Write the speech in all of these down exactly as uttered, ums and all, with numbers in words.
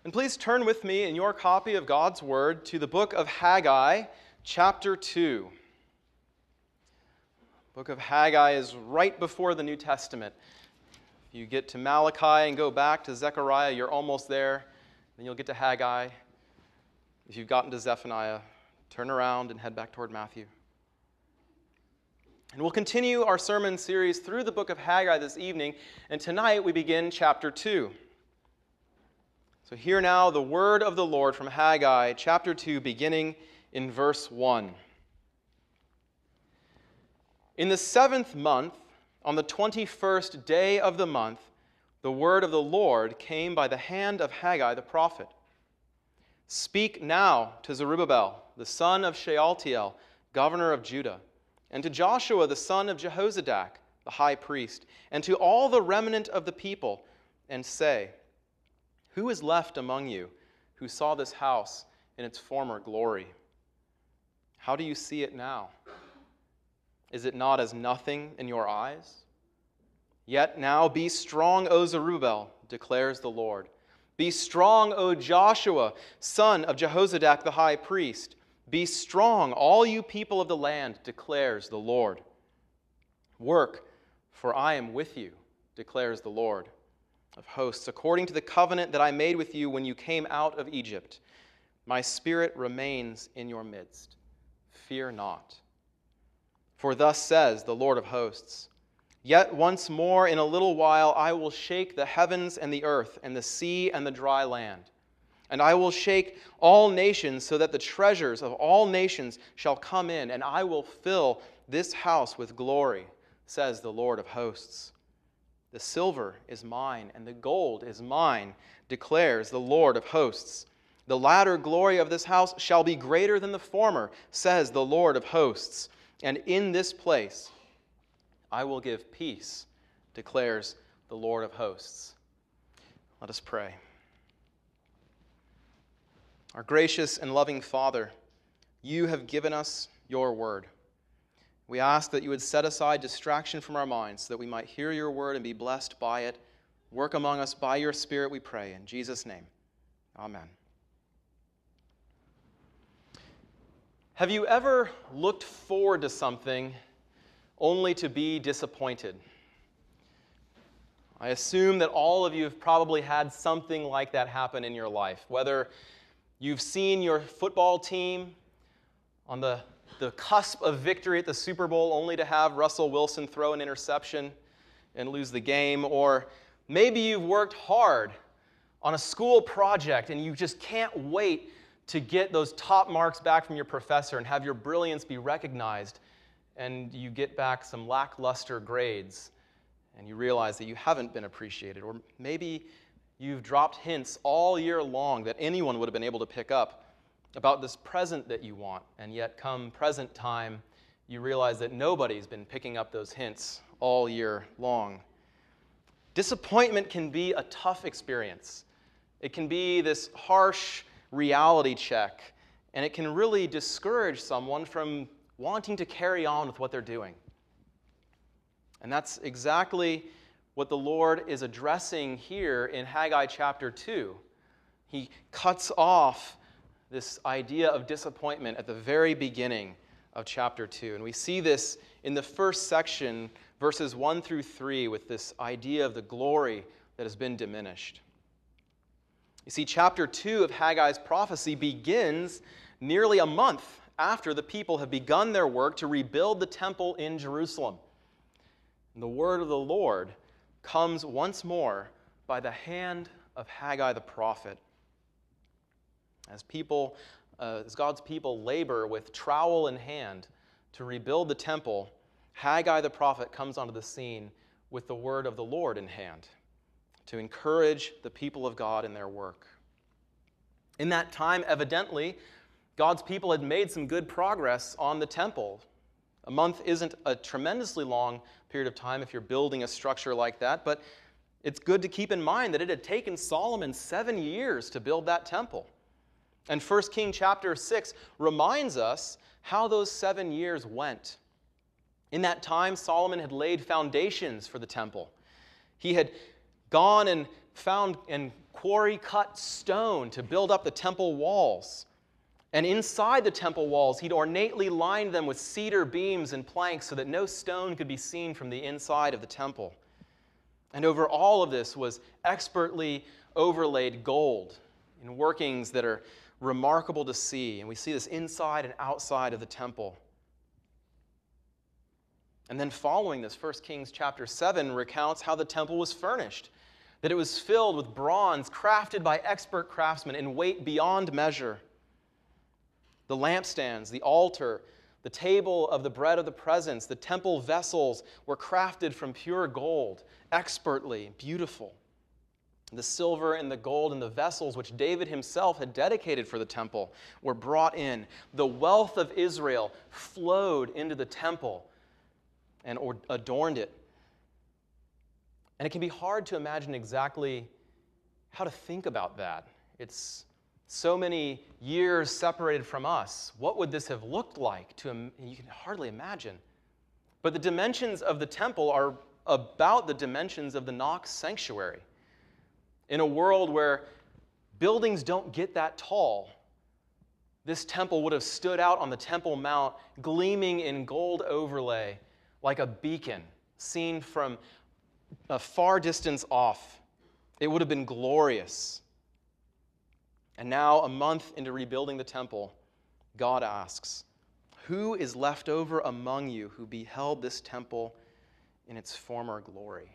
And please turn with me in your copy of God's Word to the book of Haggai, chapter two. The book of Haggai is right before the New Testament. If you get to Malachi and go back to Zechariah, you're almost there. Then you'll get to Haggai. If you've gotten to Zephaniah, turn around and head back toward Matthew. And we'll continue our sermon series through the book of Haggai this evening, and tonight we begin chapter two. So hear now the word of the Lord from Haggai, chapter two, beginning in verse one. In the seventh month, on the twenty-first day of the month, the word of the Lord came by the hand of Haggai the prophet. Speak now to Zerubbabel, the son of Shealtiel, governor of Judah, and to Joshua, the son of Jehozadak, the high priest, and to all the remnant of the people, and say, who is left among you who saw this house in its former glory? How do you see it now? Is it not as nothing in your eyes? Yet now be strong, O Zerubbabel, declares the Lord. Be strong, O Joshua, son of Jehozadak the high priest. Be strong, all you people of the land, declares the Lord. Work, for I am with you, declares the Lord of hosts, according to the covenant that I made with you when you came out of Egypt. My spirit remains in your midst. Fear not. For thus says the Lord of hosts, yet once more in a little while I will shake the heavens and the earth and the sea and the dry land. And I will shake all nations so that the treasures of all nations shall come in, and I will fill this house with glory, says the Lord of hosts. The silver is mine, and the gold is mine, declares the Lord of hosts. The latter glory of this house shall be greater than the former, says the Lord of hosts. And in this place I will give peace, declares the Lord of hosts. Let us pray. Our gracious and loving Father, you have given us your word. We ask that you would set aside distraction from our minds so that we might hear your word and be blessed by it. Work among us by your Spirit, we pray. In Jesus' name, amen. Have you ever looked forward to something only to be disappointed? I assume that all of you have probably had something like that happen in your life, whether you've seen your football team on the the cusp of victory at the Super Bowl only to have Russell Wilson throw an interception and lose the game. Or maybe you've worked hard on a school project and you just can't wait to get those top marks back from your professor and have your brilliance be recognized, and you get back some lackluster grades and you realize that you haven't been appreciated. Or maybe you've dropped hints all year long that anyone would have been able to pick up about this present that you want, and yet come present time, you realize that nobody's been picking up those hints all year long. Disappointment can be a tough experience. It can be this harsh reality check, and it can really discourage someone from wanting to carry on with what they're doing. And that's exactly what the Lord is addressing here in Haggai chapter two. He cuts off this idea of disappointment at the very beginning of chapter two. And we see this in the first section, verses one through three, with this idea of the glory that has been diminished. You see, chapter two of Haggai's prophecy begins nearly a month after the people have begun their work to rebuild the temple in Jerusalem. And the word of the Lord comes once more by the hand of Haggai the prophet. As people, uh, as God's people labor with trowel in hand to rebuild the temple, Haggai the prophet comes onto the scene with the word of the Lord in hand to encourage the people of God in their work. In that time, evidently, God's people had made some good progress on the temple. A month isn't a tremendously long period of time if you're building a structure like that, but it's good to keep in mind that it had taken Solomon seven years to build that temple. And First Kings chapter six reminds us how those seven years went. In that time, Solomon had laid foundations for the temple. He had gone and found and quarry cut stone to build up the temple walls. And inside the temple walls, he'd ornately lined them with cedar beams and planks so that no stone could be seen from the inside of the temple. And over all of this was expertly overlaid gold in workings that are remarkable to see. And we see this inside and outside of the temple. And then following this, First Kings chapter seven recounts how the temple was furnished, that it was filled with bronze crafted by expert craftsmen in weight beyond measure. The lampstands, the altar, the table of the bread of the presence, the temple vessels were crafted from pure gold, expertly, beautiful. The silver and the gold and the vessels which David himself had dedicated for the temple were brought in. The wealth of Israel flowed into the temple and adorned it. And it can be hard to imagine exactly how to think about that. It's so many years separated from us. What would this have looked like? To you can hardly imagine. But the dimensions of the temple are about the dimensions of the Knox sanctuary. In a world where buildings don't get that tall, this temple would have stood out on the Temple Mount, gleaming in gold overlay like a beacon seen from a far distance off. It would have been glorious. And now, a month into rebuilding the temple, God asks, "Who is left over among you who beheld this temple in its former glory?"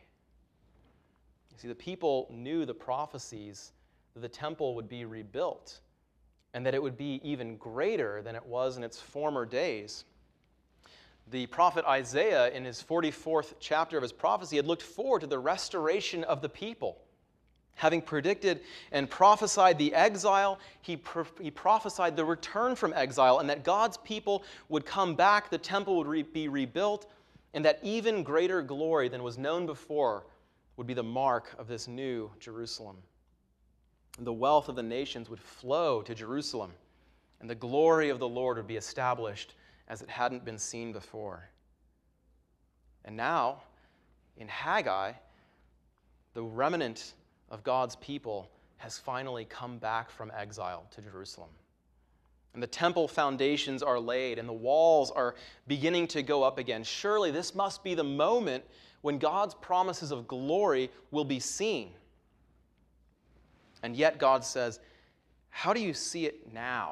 You see, the people knew the prophecies that the temple would be rebuilt and that it would be even greater than it was in its former days. The prophet Isaiah, in his forty-fourth chapter of his prophecy, had looked forward to the restoration of the people. Having predicted and prophesied the exile, he, pro- he prophesied the return from exile and that God's people would come back, the temple would re- be rebuilt, and that even greater glory than was known before would be the mark of this new Jerusalem. The wealth of the nations would flow to Jerusalem, and the glory of the Lord would be established as it hadn't been seen before. And now, in Haggai, the remnant of God's people has finally come back from exile to Jerusalem. And the temple foundations are laid, and the walls are beginning to go up again. Surely this must be the moment when God's promises of glory will be seen. And yet God says, how do you see it now?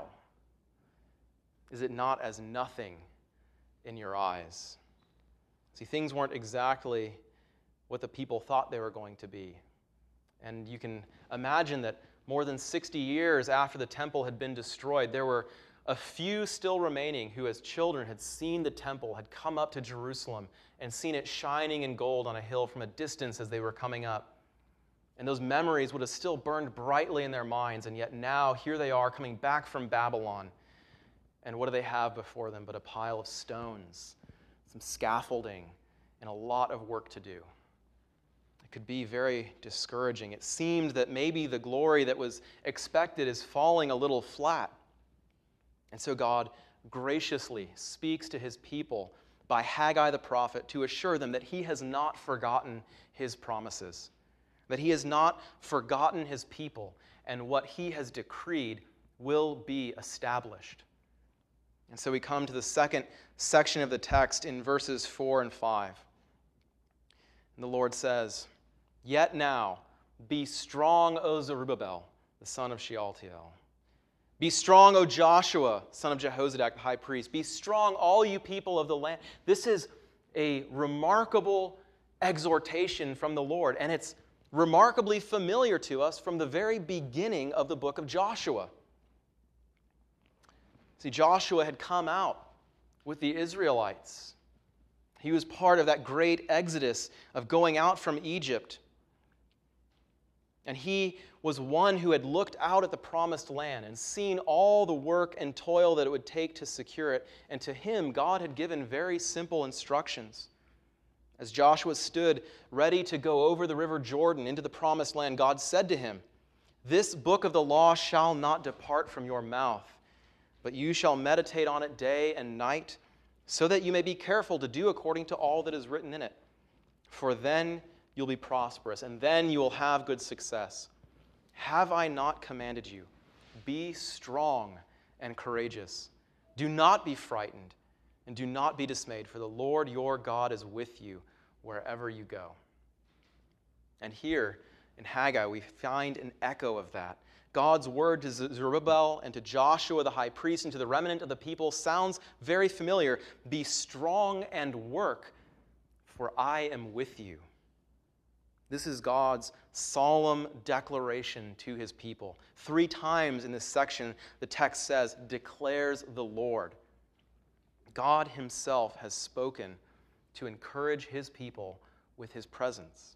Is it not as nothing in your eyes? See, things weren't exactly what the people thought they were going to be. And you can imagine that more than sixty years after the temple had been destroyed, there were a few still remaining who as children had seen the temple, had come up to Jerusalem and seen it shining in gold on a hill from a distance as they were coming up. And those memories would have still burned brightly in their minds, and yet now here they are coming back from Babylon. And what do they have before them but a pile of stones, some scaffolding, and a lot of work to do? It could be very discouraging. It seemed that maybe the glory that was expected is falling a little flat. And so God graciously speaks to his people by Haggai the prophet to assure them that he has not forgotten his promises, that he has not forgotten his people, and what he has decreed will be established. And so we come to the second section of the text in verses four and five. And the Lord says, "Yet now, be strong, O Zerubbabel, the son of Shealtiel. Be strong, O Joshua, son of Jehozadak, the high priest. Be strong, all you people of the land." This is a remarkable exhortation from the Lord, and it's remarkably familiar to us from the very beginning of the book of Joshua. See, Joshua had come out with the Israelites. He was part of that great exodus of going out from Egypt. And he was one who had looked out at the promised land and seen all the work and toil that it would take to secure it. And to him, God had given very simple instructions. As Joshua stood ready to go over the river Jordan into the promised land, God said to him, "This book of the law shall not depart from your mouth, but you shall meditate on it day and night, so that you may be careful to do according to all that is written in it. For then you'll be prosperous, and then you will have good success. Have I not commanded you? Be strong and courageous. Do not be frightened, and do not be dismayed, for the Lord your God is with you wherever you go. And here in Haggai, we find an echo of that. God's word to Zerubbabel and to Joshua the high priest and to the remnant of the people sounds very familiar. Be strong and work, for I am with you. This is God's solemn declaration to his people. Three times in this section, the text says, declares the Lord. God himself has spoken to encourage his people with his presence.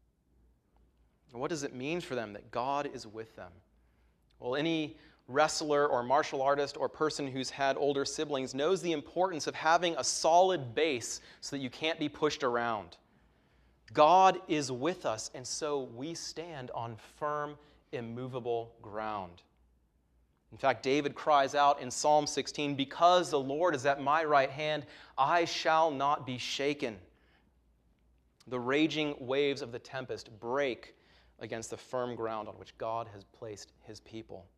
And what does it mean for them that God is with them? Well, any wrestler or martial artist or person who's had older siblings knows the importance of having a solid base so that you can't be pushed around. God is with us, and so we stand on firm, immovable ground. In fact, David cries out in Psalm sixteen, because the Lord is at my right hand, I shall not be shaken. The raging waves of the tempest break against the firm ground on which God has placed his people.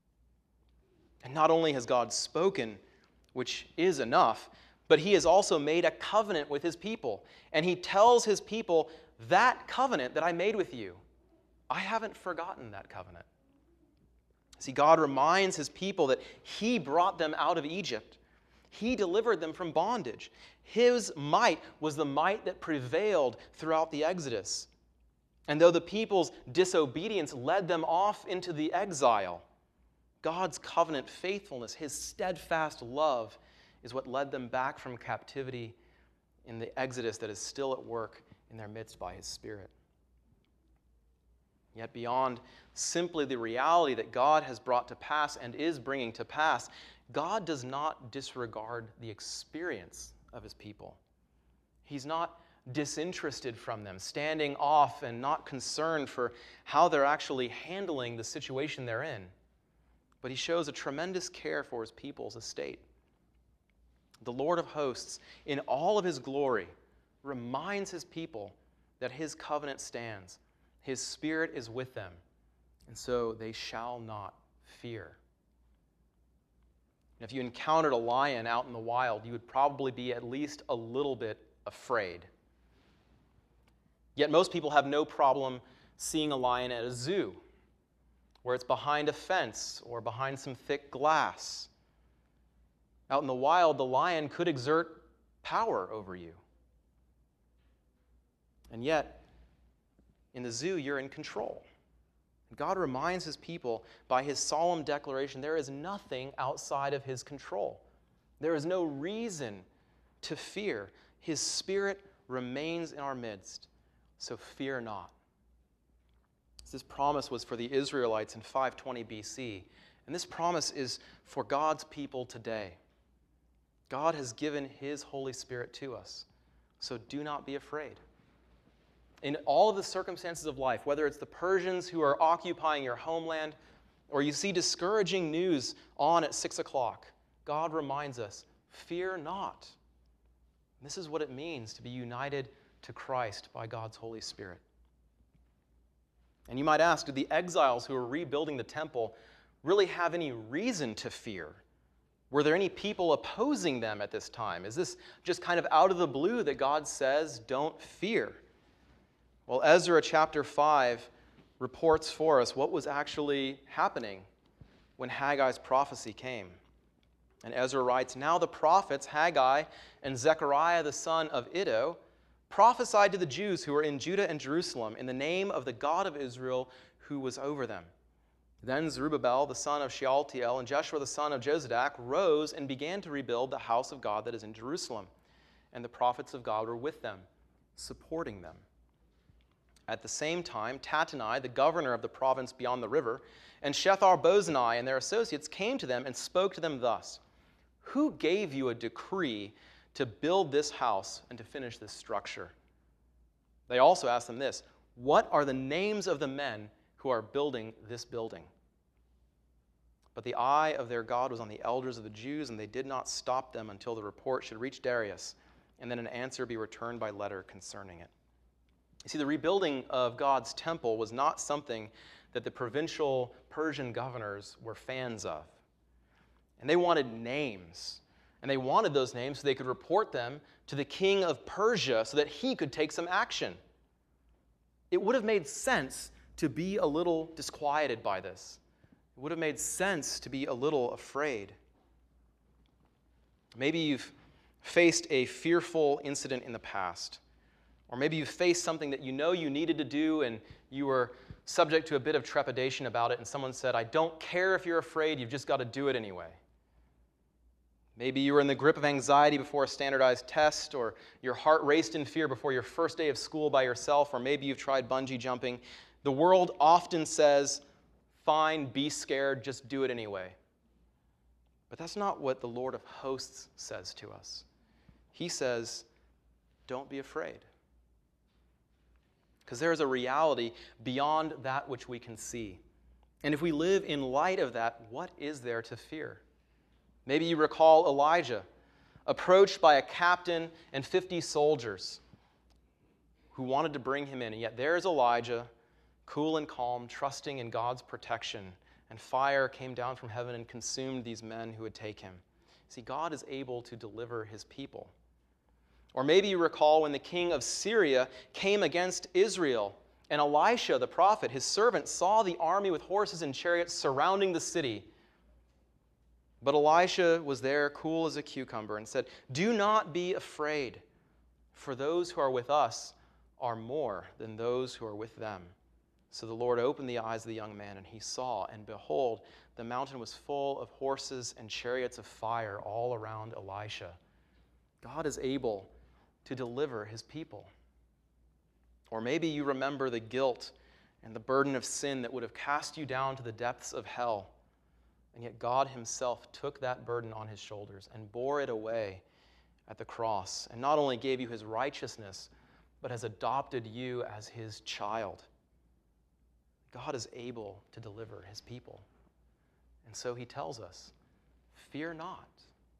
And not only has God spoken, which is enough, but he has also made a covenant with his people. And he tells his people, that covenant that I made with you, I haven't forgotten that covenant. See, God reminds his people that he brought them out of Egypt. He delivered them from bondage. His might was the might that prevailed throughout the Exodus. And though the people's disobedience led them off into the exile, God's covenant faithfulness, his steadfast love, is what led them back from captivity in the Exodus that is still at work in their midst by his Spirit. Yet beyond simply the reality that God has brought to pass and is bringing to pass, God does not disregard the experience of his people. He's not disinterested from them, standing off and not concerned for how they're actually handling the situation they're in. But he shows a tremendous care for his people's estate. The Lord of hosts, in all of his glory, reminds his people that his covenant stands. His Spirit is with them, and so they shall not fear. And if you encountered a lion out in the wild, you would probably be at least a little bit afraid. Yet most people have no problem seeing a lion at a zoo, where it's behind a fence or behind some thick glass. Out in the wild, the lion could exert power over you. And yet, in the zoo, you're in control. God reminds his people by his solemn declaration, there is nothing outside of his control. There is no reason to fear. His Spirit remains in our midst, so fear not. This promise was for the Israelites in five twenty B C, and this promise is for God's people today. God has given his Holy Spirit to us, so do not be afraid. In all of the circumstances of life, whether it's the Persians who are occupying your homeland, or you see discouraging news on at six o'clock, God reminds us, fear not. This is what it means to be united to Christ by God's Holy Spirit. And you might ask, did the exiles who were rebuilding the temple really have any reason to fear? Were there any people opposing them at this time? Is this just kind of out of the blue that God says, don't fear? Well, Ezra chapter five reports for us what was actually happening when Haggai's prophecy came. And Ezra writes, now the prophets Haggai and Zechariah the son of Iddo prophesied to the Jews who were in Judah and Jerusalem in the name of the God of Israel who was over them. Then Zerubbabel the son of Shealtiel and Jeshua the son of Jozadak rose and began to rebuild the house of God that is in Jerusalem. And the prophets of God were with them, supporting them. At the same time, Tattenai, the governor of the province beyond the river, and Shethar-Bozenai and their associates came to them and spoke to them thus, who gave you a decree to build this house and to finish this structure? They also asked them this, what are the names of the men who are building this building? But the eye of their God was on the elders of the Jews, and they did not stop them until the report should reach Darius, and then an answer be returned by letter concerning it. You see, the rebuilding of God's temple was not something that the provincial Persian governors were fans of. And they wanted names. And they wanted those names so they could report them to the king of Persia so that he could take some action. It would have made sense to be a little disquieted by this. It would have made sense to be a little afraid. Maybe you've faced a fearful incident in the past. Or maybe you faced something that you know you needed to do and you were subject to a bit of trepidation about it, and someone said, I don't care if you're afraid, you've just got to do it anyway. Maybe you were in the grip of anxiety before a standardized test, or your heart raced in fear before your first day of school by yourself, or maybe you've tried bungee jumping. The world often says, fine, be scared, just do it anyway. But that's not what the Lord of hosts says to us. He says, don't be afraid. Because there is a reality beyond that which we can see. And if we live in light of that, what is there to fear? Maybe you recall Elijah, approached by a captain and fifty soldiers who wanted to bring him in. And yet there is Elijah, cool and calm, trusting in God's protection. And fire came down from heaven and consumed these men who would take him. See, God is able to deliver his people. Or maybe you recall when the king of Syria came against Israel, and Elisha, the prophet, his servant, saw the army with horses and chariots surrounding the city. But Elisha was there, cool as a cucumber, and said, do not be afraid, for those who are with us are more than those who are with them. So the Lord opened the eyes of the young man, and he saw, and behold, the mountain was full of horses and chariots of fire all around Elisha. God is able to deliver his people. Or maybe you remember the guilt and the burden of sin that would have cast you down to the depths of hell. And yet God himself took that burden on his shoulders and bore it away at the cross, and not only gave you his righteousness, but has adopted you as his child. God is able to deliver his people. And so he tells us, fear not.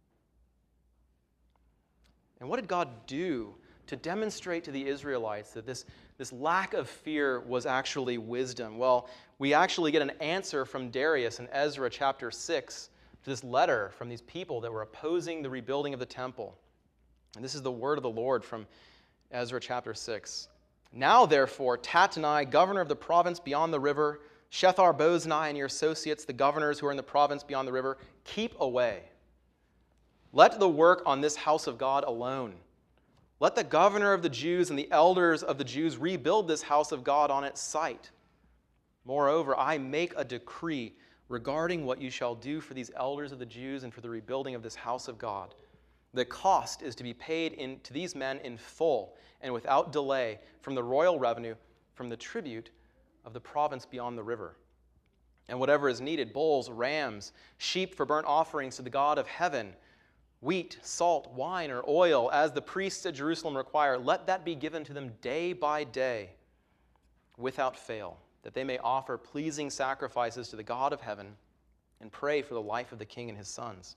And what did God do to demonstrate to the Israelites that this, this lack of fear was actually wisdom? Well, we actually get an answer from Darius in Ezra chapter six to this letter from these people that were opposing the rebuilding of the temple. And this is the word of the Lord from Ezra chapter six. Now, therefore, Tattenai, governor of the province beyond the river, Shethar-boznai and your associates, the governors who are in the province beyond the river, keep away. Let the work on this house of God alone. Let the governor of the Jews and the elders of the Jews rebuild this house of God on its site. Moreover, I make a decree regarding what you shall do for these elders of the Jews and for the rebuilding of this house of God. The cost is to be paid in, to these men in full and without delay from the royal revenue, from the tribute of the province beyond the river. And whatever is needed, bulls, rams, sheep for burnt offerings to the God of heaven, wheat, salt, wine, or oil, as the priests at Jerusalem require, let that be given to them day by day without fail, that they may offer pleasing sacrifices to the God of heaven and pray for the life of the king and his sons.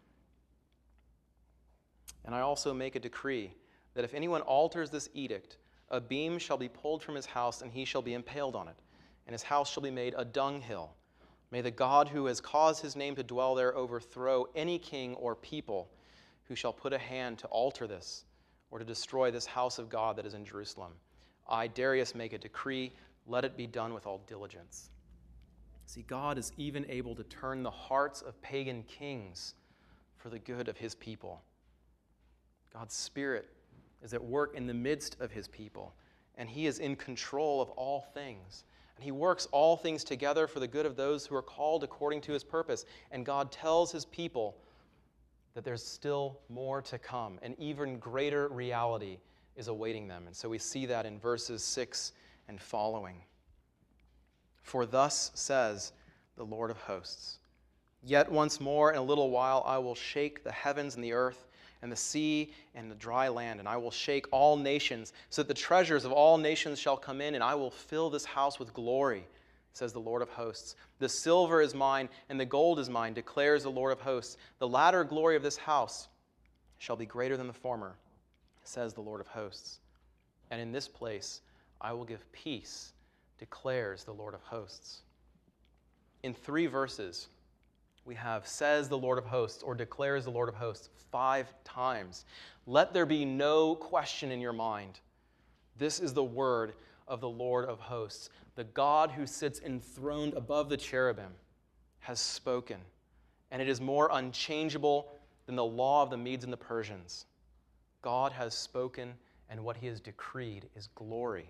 And I also make a decree that if anyone alters this edict, a beam shall be pulled from his house, and he shall be impaled on it, and his house shall be made a dunghill. May the God who has caused his name to dwell there overthrow any king or people who shall put a hand to alter this or to destroy this house of God that is in Jerusalem. I, Darius, make a decree. Let it be done with all diligence. See, God is even able to turn the hearts of pagan kings for the good of his people. God's Spirit is at work in the midst of his people, and he is in control of all things. And he works all things together for the good of those who are called according to his purpose. And God tells his people that there's still more to come. An even greater reality is awaiting them. And so we see that in verses six and following. For thus says the Lord of hosts, yet once more in a little while I will shake the heavens and the earth and the sea and the dry land, and I will shake all nations, so that the treasures of all nations shall come in, and I will fill this house with glory, says the Lord of hosts. The silver is mine, and the gold is mine, declares the Lord of hosts. The latter glory of this house shall be greater than the former, says the Lord of hosts. And in this place I will give peace, declares the Lord of hosts. In three verses, we have says the Lord of hosts or declares the Lord of hosts five times. Let there be no question in your mind. This is the word of the Lord of hosts. The God who sits enthroned above the cherubim has spoken, and it is more unchangeable than the law of the Medes and the Persians. God has spoken, and what he has decreed is glory.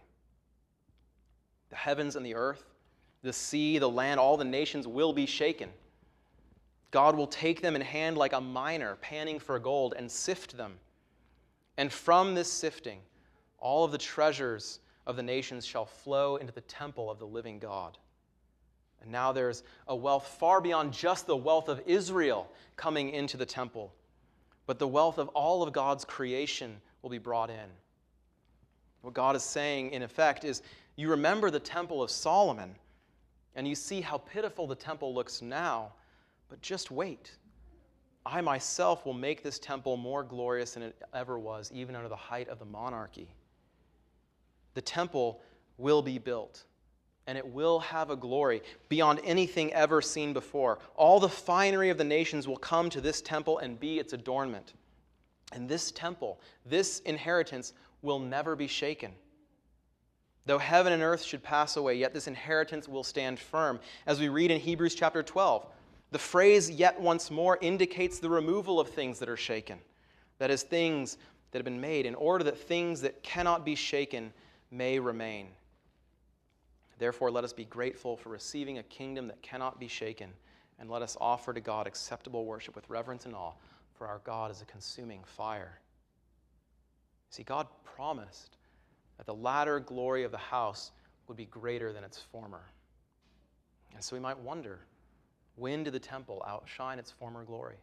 The heavens and the earth, the sea, the land, all the nations will be shaken. God will take them in hand like a miner panning for gold and sift them. And from this sifting, all of the treasures of the nations shall flow into the temple of the living God. And now there's a wealth far beyond just the wealth of Israel coming into the temple, but the wealth of all of God's creation will be brought in. What God is saying, in effect, is you remember the temple of Solomon, and you see how pitiful the temple looks now, but just wait. I myself will make this temple more glorious than it ever was, even under the height of the monarchy. The temple will be built, and it will have a glory beyond anything ever seen before. All the finery of the nations will come to this temple and be its adornment. And this temple, this inheritance, will never be shaken. Though heaven and earth should pass away, yet this inheritance will stand firm. As we read in Hebrews chapter twelve, the phrase "yet once more" indicates the removal of things that are shaken. That is, things that have been made, in order that things that cannot be shaken may remain. Therefore, let us be grateful for receiving a kingdom that cannot be shaken, and let us offer to God acceptable worship with reverence and awe, for our God is a consuming fire. See, God promised that the latter glory of the house would be greater than its former. And so we might wonder, when did the temple outshine its former glory?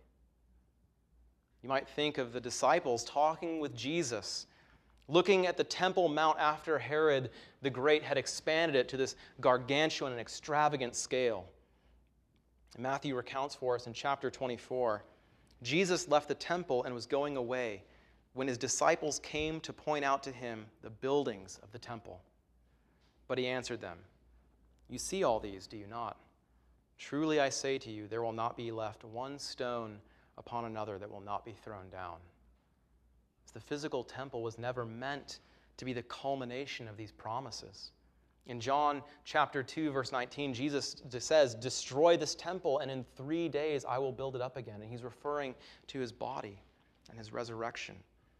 You might think of the disciples talking with Jesus, looking at the Temple Mount after Herod the Great had expanded it to this gargantuan and extravagant scale. Matthew recounts for us in chapter twenty-four, Jesus left the temple and was going away when his disciples came to point out to him the buildings of the temple. But he answered them, "You see all these, do you not? Truly I say to you, there will not be left one stone upon another that will not be thrown down." The physical temple was never meant to be the culmination of these promises. In John chapter two, verse nineteen, Jesus says, "Destroy this temple, and in three days I will build it up again." And he's referring to his body and his resurrection.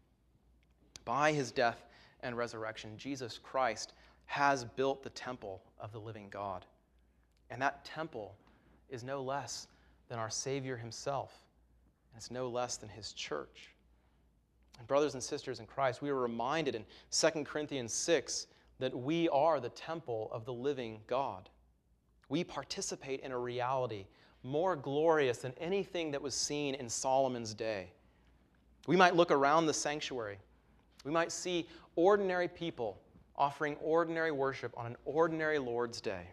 By his death and resurrection, Jesus Christ has built the temple of the living God. And that temple is no less than our Savior himself. And it's no less than his church. And brothers and sisters in Christ, we are reminded in Second Corinthians six that we are the temple of the living God. We participate in a reality more glorious than anything that was seen in Solomon's day. We might look around the sanctuary. We might see ordinary people offering ordinary worship on an ordinary Lord's day.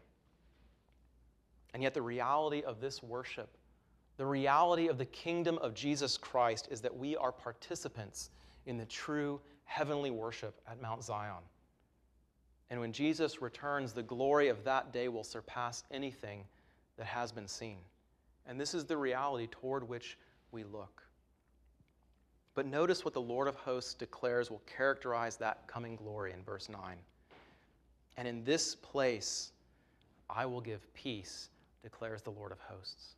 And yet the reality of this worship, the reality of the kingdom of Jesus Christ, is that we are participants in the true heavenly worship at Mount Zion. And when Jesus returns, the glory of that day will surpass anything that has been seen. And this is the reality toward which we look. But notice what the Lord of hosts declares will characterize that coming glory in verse nine. "And in this place I will give peace, declares the Lord of hosts."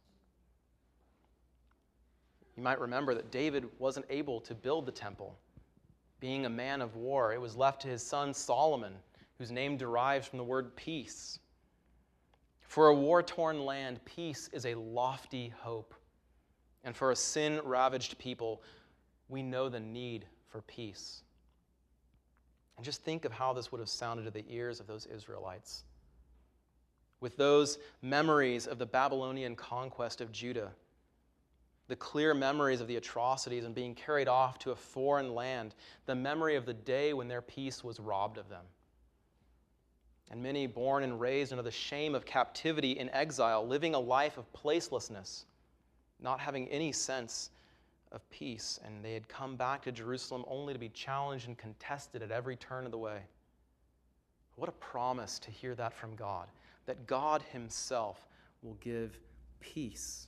You might remember that David wasn't able to build the temple. Being a man of war, it was left to his son Solomon, whose name derives from the word peace. For a war-torn land, peace is a lofty hope. And for a sin-ravaged people, we know the need for peace. And just think of how this would have sounded to the ears of those Israelites. With those memories of the Babylonian conquest of Judah, the clear memories of the atrocities and being carried off to a foreign land, the memory of the day when their peace was robbed of them. And many born and raised under the shame of captivity in exile, living a life of placelessness, not having any sense of peace, and they had come back to Jerusalem only to be challenged and contested at every turn of the way. What a promise to hear that from God, that God himself will give peace.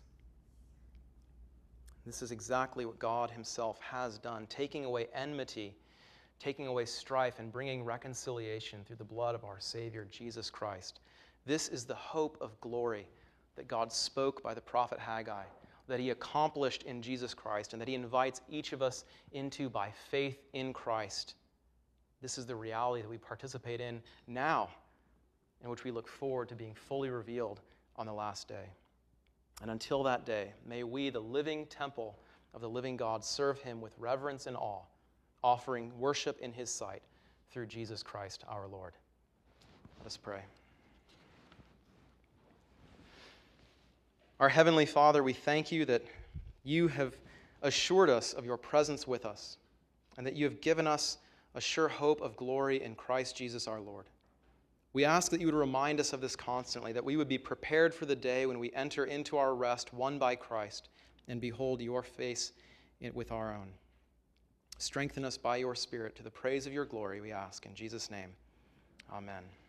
This is exactly what God himself has done, taking away enmity, taking away strife, and bringing reconciliation through the blood of our Savior, Jesus Christ. This is the hope of glory that God spoke by the prophet Haggai, that he accomplished in Jesus Christ, and that he invites each of us into by faith in Christ. This is the reality that we participate in now, in which we look forward to being fully revealed on the last day. And until that day, may we, the living temple of the living God, serve him with reverence and awe, offering worship in his sight through Jesus Christ our Lord. Let us pray. Our Heavenly Father, we thank you that you have assured us of your presence with us, and that you have given us a sure hope of glory in Christ Jesus our Lord. We ask that you would remind us of this constantly, that we would be prepared for the day when we enter into our rest won by Christ and behold your face with our own. Strengthen us by your Spirit to the praise of your glory, we ask in Jesus' name. Amen.